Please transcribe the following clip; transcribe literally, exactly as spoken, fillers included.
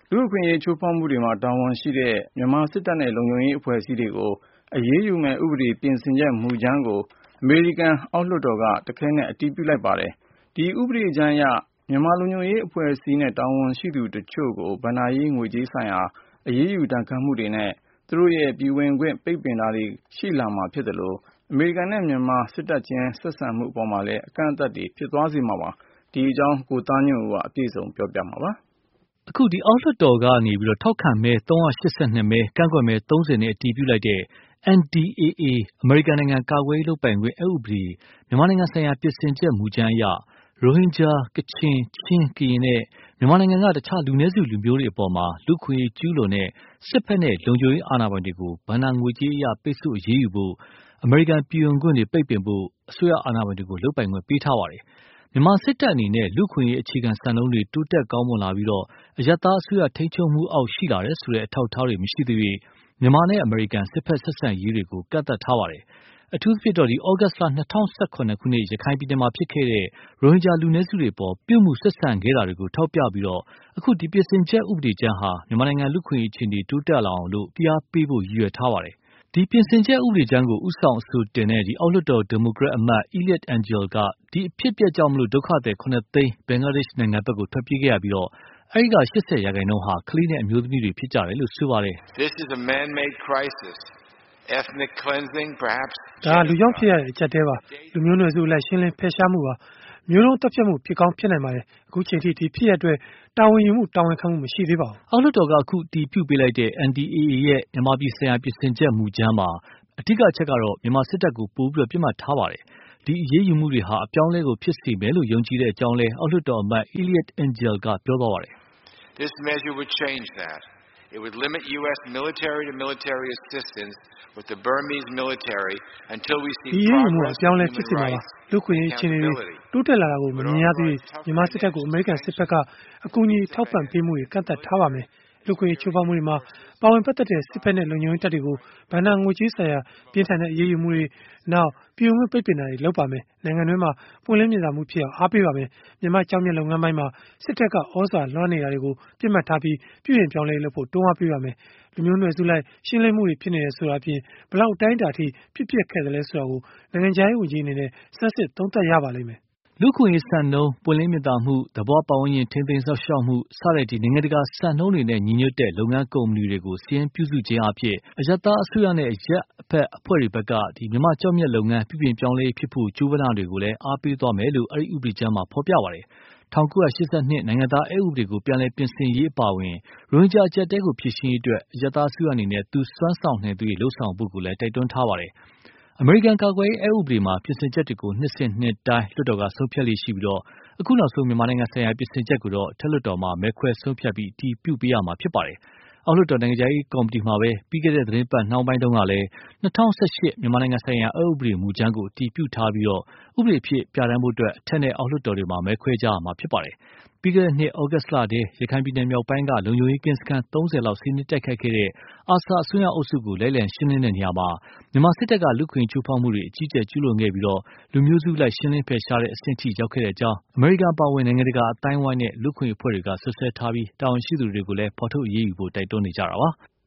လူ့အခွင့်အရေးချိုးဖောက်မှုတွေမှာတာဝန်ရှိတဲ့မြန်မာစစ်တပ်နဲ့လုံခြုံရေးအဖွဲ့အစည်းတွေကိုအရေးယူမဲ့ဥပဒေပြင်ဆင်ချက်မူကြမ်းကိုအမေရိကန်အောက်လွှတ်တော်ကတခဲနက်အတည်ပြုလိုက်ပါတယ်။ဒီဥပဒေကြမ်းအရမြန်မာလုံခြုံရေးအဖွဲ့အစည်းနဲ့တာဝန်ရှိသူတချို့ကိုဘဏ္ဍာရေးငွေကြေးဆိုင်ရာအရေးယူဒဏ်ခတ်မှုတွေနဲ့သူတို့ရဲ့ပြည်ဝင်ခွင့်ပိတ်ပင်တာတွေရှိလာမှာဖြစ်တယ်လို့အမေရိကန်နဲ့မြန်မာစစ်တပ်ချင်းဆက်ဆံမှုအပေါ်မှာလည်းအကန့်အသတ်တွေဖြစ်သွားစေမှာပါ။ဒီအကြောင်းကိုသားညွန့်ဦးကအပြည့်စုံပြောပြမှာပါ။အခုဒီအောက်လွှတ်တော်ကနေပြီးတော့ထောက်ခံမဲ၃၈၂မဲကန့်ကွက်မဲ၃၀နဲ့အတည်ပြုလိုက်တဲ့ N D A A အမေရိကန်နိုင်ငံကာကွယ်ရေးလုပ်ပိုင်ခွင့်အက်ဥပဒေမြန်မာနိုင်ငံဆိုင်ရာပြင်ဆင်ချက်မူကြမ်းအရရိုဟင်ဂျာကချင်ချင်းကရင်နဲ့မြန်မာနိုင်ငံကတခြားလူနည်းစုလူမျိုးတွေအပေါ်မှာလူခွင့်ကျူးလွန်တဲ့စစ်ဖက်နဲ့လုံခြုံရေးအာဏာပိုင်တွေကိုဗန္နာငွေကြေးအရပိတ်ဆို့အရေးယူဖို့အမေရိကန်ပြည်ဝင်ခွင့်တွေပိတ်ပင်ဖို့အစိုးရအာဏာပိုင်တွေကိုလုပ်ပိုင်ခွင့်ပေးထားပါတယ်။မြန်မာစစ်တပ်အနေနဲ့လူခွင့်ရေးအခြေခံစံနှုန်းတွေတိုးတက်ကောင်းမွန်လာပြီးတော့အယက်သားအစိုးရထိန်းချုပ်မှုအောက်ရှိလာတယ်ဆိုတဲ့အထောက်အထားတွေမရှိသေး၍မြန်မာနဲ့အမေရိကန်စစ်ဖက်ဆက်ဆံရေးတွေကိုကန့်သတ်ထားပါတယ်။အထူးသဖြင့်တော့ဒီဩဂတ်လ၂၀၁၇ခုနှစ်ရခိုင်ပြည်နယ်မှာဖြစ်ခဲ့တဲ့ရိုဟင်ဂျာလူနည်းစုတွေပေါ်ပြုမှုဆက်ဆံခဲ့တာတွေကိုထောက်ပြပြီးတော့အခုဒီပြင်ဆင်ချက်ဥပဒေကြမ်းဟာမြန်မာနိုင်ငံလူခွင့်ရေးအခြေအနေတိုးတက်လာအောင်လို့ဖိအားပေးဖို့ရည်ရွယ်ထားပါတယ်။ဒီပြင်ဆင်ချက်ဥပဒေကြမ်းကိုဥဆောင်အဆိုတင်တဲ့ဒီအောက်လွှတ်တော်ဒီမိုကရက်အမတ် Eliot Engel ကဒီအဖြစ်အပျက်ကြောင့်မလို့ဒုက္ခသည်ခုနှစ်သိန်းဘင်္ဂလားဒေ့ရှ်နိုင်ငံဘက်ကိုထွက်ပြေးခဲ့ရပြီးတော့အဲဒီက၈၀ရာခိုင်နှုန်းဟာကလေးနဲ့အမျိုးသမီးတွေဖြစ်ကြတယ်လို့ဆိုပါတယ်။ This is a man-made crisis. Ethnic cleansing perhaps ဒါလူကြောင့်ဖြစ်ရတဲ့အချက်တဲပါလူမျိုးနွယ်စုအလိုက်ရှင်းလင်းဖယ်ရှားမှုပါမျိုးလုံးတက်ဖြတ်မှုဖြစ်ကောင်းဖြစ်နိုင်ပါတယ်အခုချိန်ထိဒီဖြစ်ရတဲ့တာဝန်ယူမှုတာဝန်ခံမှုမရှိသေးပါဘူးအောက်လွှတ်တော်ကအခုတီးပြုတ်ပေးလိုက်တဲ့ N D A A ရဲ့မြန်မာပြည်ဆိုင်ရာပြင်ဆင်ချက်မူကြမ်းမှာအဓိကအချက်ကတော့မြန်မာစစ်တပ်ကိုပို့ပြီးတော့ပြစ်မှတ်ထားပါတယ်ဒီအရေးယူမှုတွေဟာအပြောင်းလဲကိုဖြစ်စေမယ်လို့ယုံကြည်တဲ့အကြောင်းလဲအောက်လွှတ်တော်အမတ် Eliot Engel ကပြောသွားပါတယ် This measure would change that. It would limit U S military to military assistance with the Burmese military until we see progress in human rights. လူခွင့်ရေးချင်းတွေတိုးတက်လာတာကိုမမြင်ရသေးမြန်မာစစ်တပ်ကိုအမေရိကန်စစ်ဘက်ကအကူအညီထောက်ပံ့ပေးမှုတွေကန့်သတ်ထားပါမယ်လူခွင့်ရေးချိုးဖောက်မှုတွေမှာပါဝင်ပတ်သက်တဲ့စစ်ဖက်နဲ့လုံခြုံရေးတပ်တွေကိုဗန္ဒာငွေကြေးဆိုင်ရာပြင်းထန်တဲ့အရေးယူမှုတွေနောက်ပြည်ဝင်ပိတ်ပင်တာတွေလုပ်ပါမယ်နိုင်ငံတွင်းမှာပွင့်လင်းမြင်သာမှုဖြစ်အောင်အားပေးပါမယ်မြန်မာကြောင်မြတ်လုပ်ငန်းပိုင်းမှာစစ်တပ်ကဩဇာလွှမ်းနေတာတွေကိုပြစ်မှတ်ထားပြီးပြည်ရင်ပြောင်းလဲလုပ်ဖို့တွန်းအားပေးပါမယ်လူမျိုးနွယ်စုလိုက်ရှင်းလင်းမှုတွေဖြစ်နေတယ်ဆိုတာအပြင်ဘလောက်တိုင်းတာထိဖြစ်ပျက်ခဲ့တယ်လဲဆိုတာကိုနိုင်ငံခြားရေးဝန်ကြီးအနေနဲ့စမ်းစစ်သုံးသပ်ရပါလိမ့်မယ်လူခွင့်ရေးစံနှုန်းပွင့်လင်းမြင်သာမှုသဘောပတ်ဝန်းကျင်ထိန်းသိမ်းစောင့်ရှောက်မှုစတဲ့ဒီနိုင်ငံတကာစံနှုန်းတွေနဲ့ညီညွတ်တဲ့လုပ်ငန်းကုမ္ပဏီတွေကိုစီရင်ပြုစုခြင်းအဖြစ်အယက်သားအစိုးရနဲ့အရက်အဖက်အဖွဲ့တွေဘက်ကဒီမြန်မာကြောက်မြတ်လုပ်ငန်းပြည်ပြင်ပြောင်းလဲဖြစ်ဖို့ကြိုးပမ်းတာတွေကိုလည်းအားပေးသွားမယ်လို့အဲ့ဒီဥပဒေကြမ်းမှာဖော်ပြပါတယ်၁၉၈၂နိုင်ငံသားအဥပဒေကိုပြန်လည်ပြင်ဆင်ရေးအပါအဝင်ရိုဟင်ဂျာအကျပ်တဲကိုဖြေရှင်းရေးအတွက်အယက်သားအစိုးရအနေနဲ့သူစွမ်းဆောင်နိုင်သူတွေလှုပ်ဆောင်ဖို့ကိုလည်းတိုက်တွန်းထားပါတယ်အမေရိကန်ကာကွယ်ရေးအဥပဒေမှာပြင်ဆင်ချက်တွေကိုနှစ်စဉ်နှစ်တိုင်းလွှတ်တော်ကဆုံးဖြတ်လေးရှိပြီးတော့အခုနောက်ဆုံးမြန်မာနိုင်ငံဆိုင်ရာပြင်ဆင်ချက်ကိုတော့ထက်လွှတ်တော်မှာမဲခွဲဆုံးဖြတ်ပြီးအတည်ပြုပေးရမှာဖြစ်ပါတယ်။အောက်လွှတ်တော်နိုင်ငံရေးကော်မတီမှာပဲပြီးခဲ့တဲ့သတင်းပတ်နှောင်းပိုင်းတုန်းကလည်း၂၀၁၈မြန်မာနိုင်ငံဆိုင်ရာအဥပဒေမူကြမ်းကိုအတည်ပြုထားပြီးတော့ဥပဒေဖြစ်ပြဋ္ဌာန်းဖို့အတွက်အထက်နဲ့အောက်လွှတ်တော်တွေမှာမဲခွဲကြရမှာဖြစ်ပါတယ်။ပြီးခဲ့တဲ့နှစ်ဩဂတ်လတည်းရခိုင်ပြည်နယ်မြောက်ပိုင်းကလုံခြုံရေးကင်းစခန်း၃၀လောက်စီးနင်းတိုက်ခိုက်ခဲ့တဲ့အာဆာအစွန်းရောက်အုပ်စုကိုလိုက်လံရှင်းလင်းတဲ့နေရာမှာမြန်မာစစ်တပ်ကလူခွင့်ချိုးဖောက်မှုတွေအကြီးအကျယ်ကျူးလွန်ခဲ့ပြီးတော့လူမျိုးစုလိုက်ရှင်းလင်းဖယ်ရှားတဲ့အဆင့်ထိရောက်ခဲ့တဲ့အကြောင်းအမေရိကန်ပါဝင်နိုင်ငံတကာအတိုင်းဝိုင်းနဲ့လူခွင့်အဖွဲ့တွေကဆွဆွဲထားပြီးတာဝန်ရှိသူတွေကိုလည်းဖော်ထုတ်အရေးယူဖို့တိုက်တွန်းနေကြတာပါ။